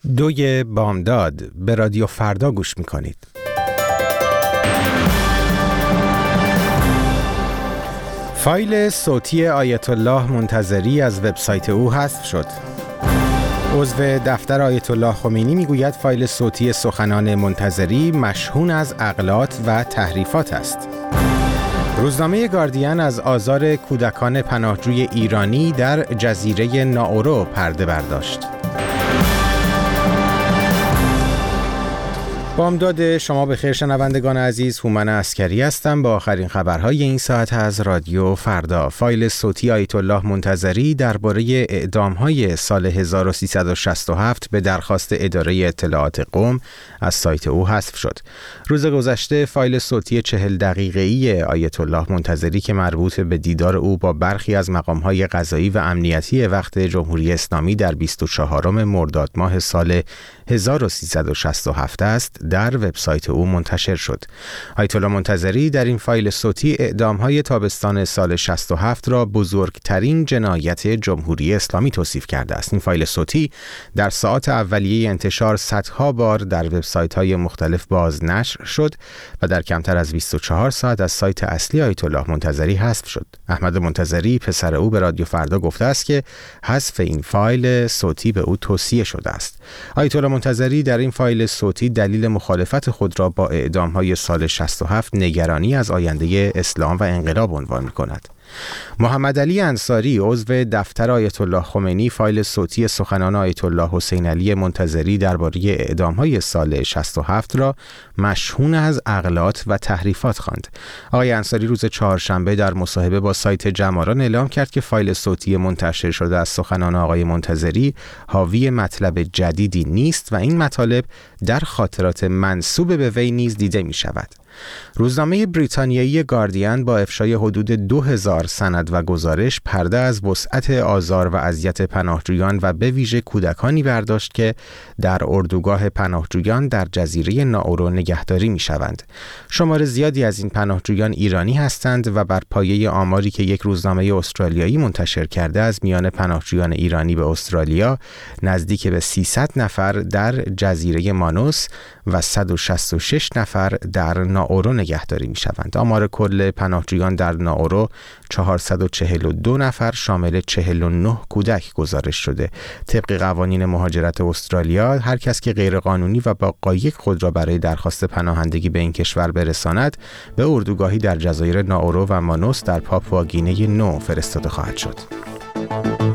2 بامداد به رادیو فردا گوش میکنید. فایل صوتی آیت الله منتظری از وبسایت او حذف شد. عضو دفتر آیت الله خمینی میگوید فایل صوتی سخنان منتظری مشحون از اغلاط و تحریفات است. روزنامه گاردین از آزار کودکان پناهجوی ایرانی در جزیره ناورو پرده برداشت. بامداد شما بخیر شنوندگان عزیز، هومن عسکری هستم با آخرین خبرهای این ساعت از رادیو فردا. فایل صوتی آیت الله منتظری درباره اعدام‌های سال 1367 به درخواست اداره اطلاعات قم از سایت او حذف شد. روز گذشته فایل صوتی 40 دقیقه‌ای آیت الله منتظری که مربوط به دیدار او با برخی از مقام‌های قضایی و امنیتی وقت جمهوری اسلامی در 24 مرداد ماه سال 1367 است در وبسایت او منتشر شد. آیت الله منتظری در این فایل صوتی اعدام‌های تابستان سال 67 را بزرگترین جنایت جمهوری اسلامی توصیف کرده است. این فایل صوتی در ساعات اولیه انتشار صدها بار در وبسایت‌های مختلف بازنشر شد و در کمتر از 24 ساعت از سایت اصلی آیت الله منتظری حذف شد. احمد منتظری پسر او به رادیو فردا گفته است که حذف این فایل صوتی به او توصیه شده است. آیت الله منتظری در این فایل صوتی دلیل مخالفت خود را با اعدام‌های سال 67 نگرانی از آینده اسلام و انقلاب عنوان می‌کند. محمد علی انصاری عضو دفتر آیت الله خمینی فایل صوتی سخنان آیت الله حسین علی منتظری درباره اعدام‌های سال 67 را مشحون از اغلاط و تحریفات خواند. آقای انصاری روز چهارشنبه در مصاحبه با سایت جماران اعلام کرد که فایل صوتی منتشر شده از سخنان آقای منتظری حاوی مطلب جدیدی نیست و این مطالب در خاطرات منسوب به وی نیز دیده می‌شود. روزنامه بریتانیایی گاردین با افشای حدود 2000 سند و گزارش پرده از وسعت آزار و اذیت پناهجویان و به ویژه کودکانی برداشت که در اردوگاه پناهجویان در جزیره ناورو نگهداری می‌شوند. شمار زیادی از این پناهجویان ایرانی هستند و بر پایه آماری که یک روزنامه استرالیایی منتشر کرده از میان پناهجویان ایرانی به استرالیا نزدیک به 300 نفر در جزیره مانوس و 166 نفر در ناورو نگهداری می‌شوند. آمار کل پناهجویان در ناورو 442 نفر شامل 49 کودک گزارش شده. طبق قوانین مهاجرت استرالیا، هر کس که غیرقانونی و با قایق خود را برای درخواست پناهندگی به این کشور برساند، به اردوگاهی در جزایر ناورو و مانوس در پاپوآگینه نو فرستاده خواهد شد.